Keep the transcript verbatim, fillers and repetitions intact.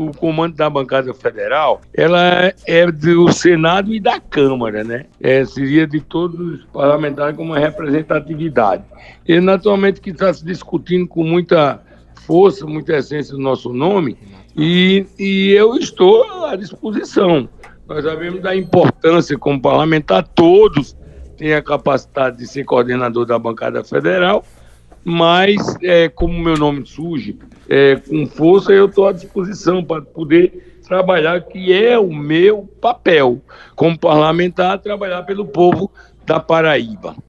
o comando da bancada federal, ela é do Senado e da Câmara, né? É, seria de todos os parlamentares com uma representatividade. E, naturalmente, que está se discutindo com muita força, muita essência do nosso nome, e, e eu estou à disposição. Nós sabemos da importância como parlamentar, todos têm a capacidade de ser coordenador da bancada federal, mas é, como meu nome surge é, com força, eu estou à disposição para poder trabalhar, que é o meu papel como parlamentar, trabalhar pelo povo da Paraíba.